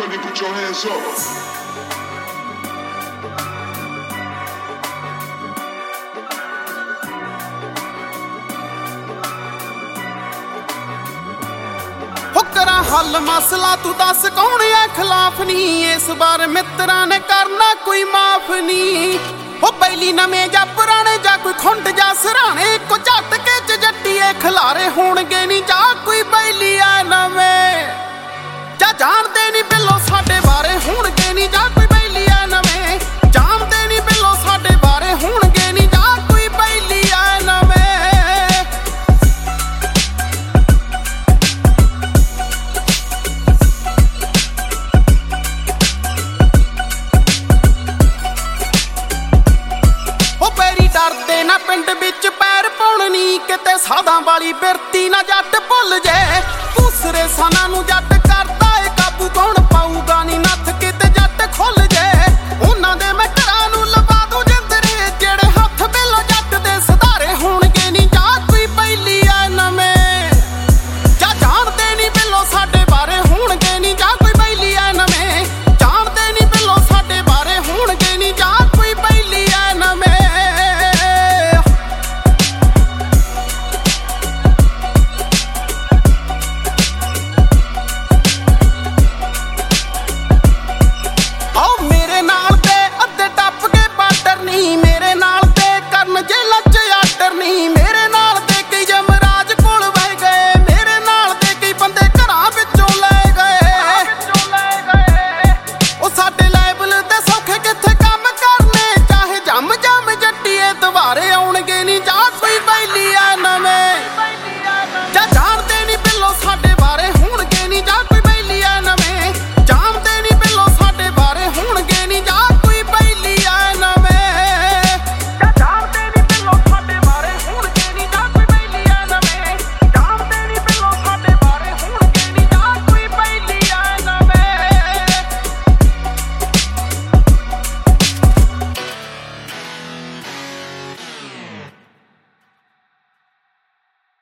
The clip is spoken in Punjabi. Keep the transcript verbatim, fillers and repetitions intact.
Everybody put your hands up. ਕਰਾਂ ਹੱਲ ਮਸਲਾ ਤੂੰ ਦੱਸ ਕੌਣ ਐ ਖਿਲਾਫ ਨਹੀਂ ਇਸ ਵਾਰ ਮਿੱਤਰਾਂ ਨੇ ਕਰਨਾ ਕੋਈ ਮਾਫ ਨਹੀਂ ਉਹ ਪਹਿਲੀ ਨਵੇਂ ਜਾਂ ਪੁਰਾਣੇ ਜਾਂ ਕੋਈ ਖੁੰਡ ਜਾਂ ਸਰਾਣੇ ਕੋ ਝਟਕੇ ਚ ਜੱਟੀਏ ਖਿਲਾਰੇ ਹੋਣਗੇ ਨਹੀਂ ਜਾਂ ਕੋਈ ਬੈਲੀ ਆ ਨਵੇਂ ਜਾਂ ਜਾਣਦੇ ਨਹੀਂ ਬਿੱਲੋ ਸਾਡੇ ਬਾਰੇ ਹੋਣਗੇ ਨਹੀਂ ਜਾਂ ਕੋਈ ਬੈਲੀ ਆ ਨਵੇਂ ਜਾਣਦੇ ਨਹੀਂ ਬਿੱਲੋ ਸਾਡੇ ਬਾਰੇ ਹੋਣਗੇ ਨਹੀਂ ਜਾਂ ਕੋਈ ਬੈਲੀ ਆ ਨਵੇਂ ਡਰਦੇ ਨਾ ਪਿੰਡ ਵਿੱਚ ਪੈਰ ਪਾਉਣ ਨੀ ਕਿਤੇ ਸਾਧਾਂ ਵਾਲੀ ਬਿਰਤੀ ਨਾ ਜੱਟ ਭੁੱਲ ਜੇ ਦੂਸਰੇ ਸਾਨਾਂ ਨੂੰ ਜੱਟ